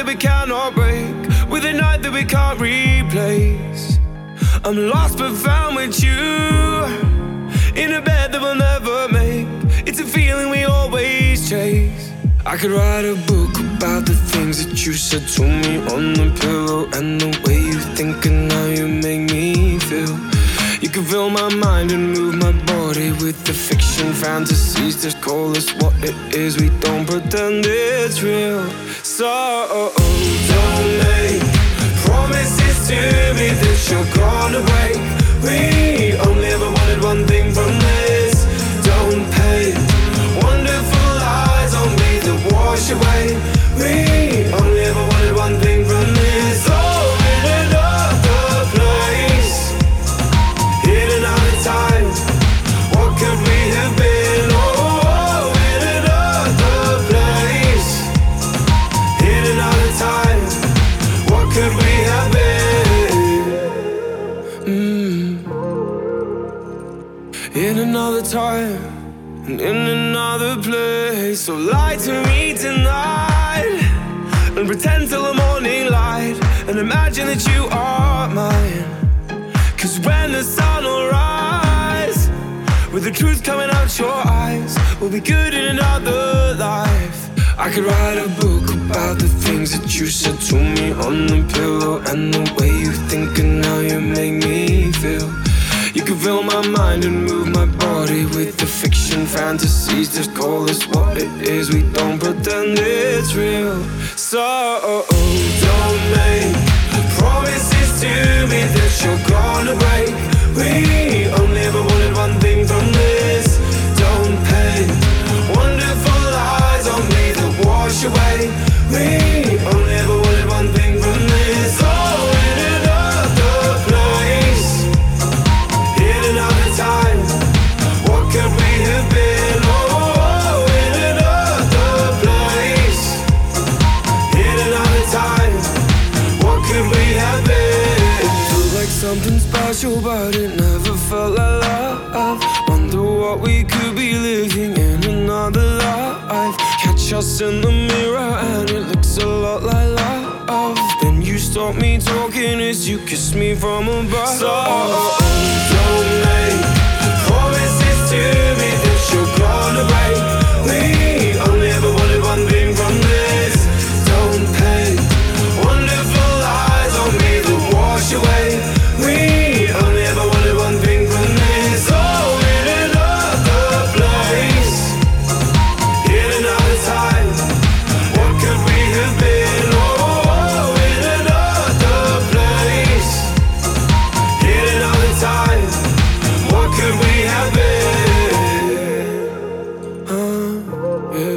we cannot break, with a night that we can't replace. I'm lost but found with you, in a bed that we'll never make. It's a feeling we always chase. I could write a book about the things that you said to me on the pillow, and the way you think and how you make me feel. You can fill my mind and move my body with the fiction fantasies that call us what it is. We don't pretend it's real. So don't make promises to me that you're gonna break. We only ever wanted one thing from this. Don't pay wonderful eyes on me that wash away. We only ever wanted one thing from this. Oh, in another place, in another time, what could we have been? Oh, in another place, in another time, what could we have been? In another time and in another place. So lie to me tonight and pretend till the morning light, and imagine that you are mine. Cause when the sun will rise, with the truth coming out your eyes, we'll be good in another life. I could write a book about the things that you said to me on the pillow, and the way you think and how you make me feel. You can fill my mind and move my body with the fiction fantasies that call us what it is. We don't pretend it's real. So don't make promises to me that you're gonna break. We only ever wanted one thing from this. Don't pay wonderful eyes on me that wash away. We only ever wanted one thing from this. Oh, in another place, in another time, what could we have been? Oh, in another place, in another time, what could we have been? Felt like something special, but it never felt like love. Wonder what we could be living in another life. Catch us in the mirror and it looks a lot like love. Then you stop me talking as you kiss me from above. So don't make promises to me that you're gonna break. We only ever wanted one thing from this. Don't pay wonderful eyes on me that wash away. We only ever wanted one thing from this. Oh, in another place, in another time, what could we have been? Oh, in another place, in another time, what could we have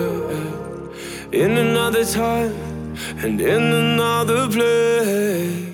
been? In another time and in another place.